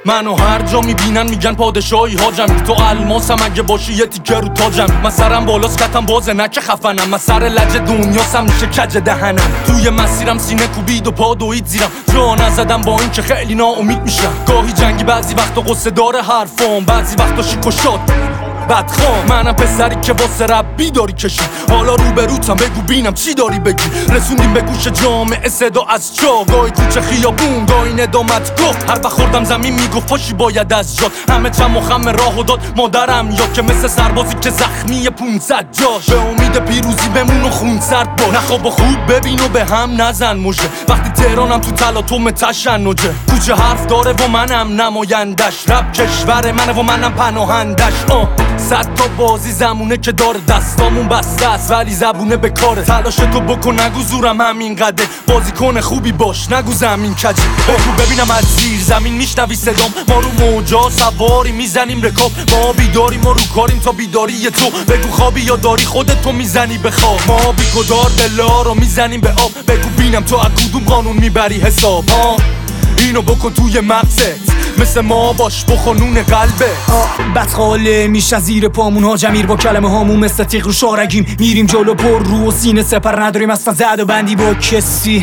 منو هر جا میبینن میگن پادشاهی حاجمی، تو الماسم اگه باشی یه تیکه رو تاجمی. من سرم بالاست کتم بازه نه که خفنم، من سر لج دنیاسم میشه کج دهنم. توی مسیرم سینه کوبید و پا دوید زیرم، جا نزدم با این که خیلی ناامید میشم. گاهی جنگی بعضی وقتا قصه داره حرفام، بعضی وقتا شیک و شاد بدخوام. منم پسری که واسه رب بیداری کشید، حالا روبروتم بگو بینم چی داری بگی. رسوندیم به گوش جامعه صدا از جا، گاهی کوچه خیابون گاهی ندامت گفت. هر وقت خوردم زمین میگفت پاشی باید از جات. همه چم و خم راهو داد مادرم، یا که مثل سربازی که زخمی 500 جاش. به امید پیروزی بمون و خون سرد باش، نخواب و خوب ببین و به هم نزن مژه. وقتی تهرانم تو تلاطم تشنجه، کوچه حرف داره و منم نمایندش. رب کشور منه و منم پناهندش. 100 تا بازی زمونه که داره، دستامون بسته است ولی زبونه به کاره. تلاش تو بکن نگو زورم همین قده، بازیکن خوبی باش نگو زمین کجی. بگو ببینم از زیر زمین میشنوی صدام، ما رو موجا سواری میزنیم رکاب. ما بیداریم و رو کاریم تا بیداری تو. بگو خوابی یا داری خودت تو میزنی به خواب. ما بیگدار بلا رو میزنیم به آب. بگو بینم تو از کدوم قانون میبری حساب. اینو بکن توی مغزت، مثل ما باش بخونون قلبه. بدخاله میشه زیر پامون حاجمیر، با کلمه هامون مثل تیغ رو شارگیم. میریم جلو پر رو و سینه سپر نداریم اصلا زد و بندی با کسی.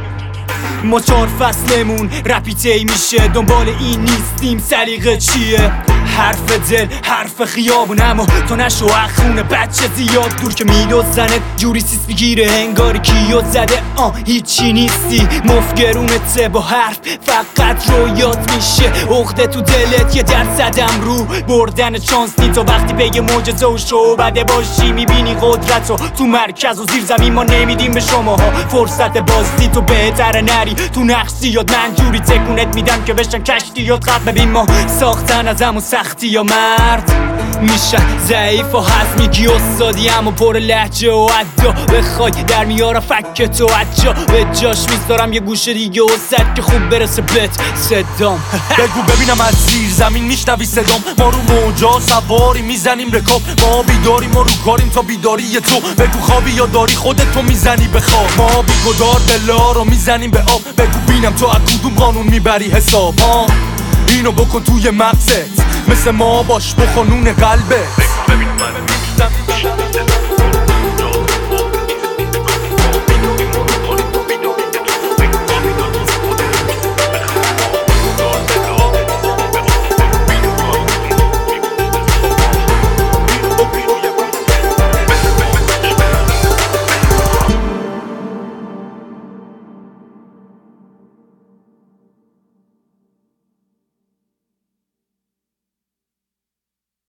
ما 4 فصلمون رپیتی میشه، دنبال این نیستیم سلیقه چیه. حرف دل حرف خیابون، اما تو نشو اخونه بچه زیاد دور که میدوزنت جوری سیس بگیره انگاری کیو زده. هیچی نیستی مفگرونته با حرف فقط رویات میشه. عقده تو دلت یه درصدم رو بردن چانس نی. تو وقتی بگه معجزه و شو بده باشی میبینی قدرتو تو مرکز و زیر زمین. ما نمیدیم به شماها فرصت بازی، تو بهتره نری تو نقشی یاد. من جوری تکونت میدم که بشن کشتی یاد خط. ببین ما ساختن از همون سختی یا مرد میشه ضعیف و هضمیگی استادی، اما پر لحجه و عدا. بخوای در میارم فک تو عجا، به جاش میذارم یه گوشه دیگه و صد که خوب برسه بهت صدام. بگو ببینم از زیر زمین میشنوی صدام، ما رو موجا سواری میزنیم رکاب. ما بیداریم و رو کاریم تا بیداری تو. بگو خوابی یا داری خودت تو میزنی به خواب. ما بیگدار بلا رو میزنیم به آب. بگو بینم تو از کدوم قانون میبری حساب. اینو بکن توی مغزت، مثل ما باش بخونون قلبه. بگو ببین من نیستم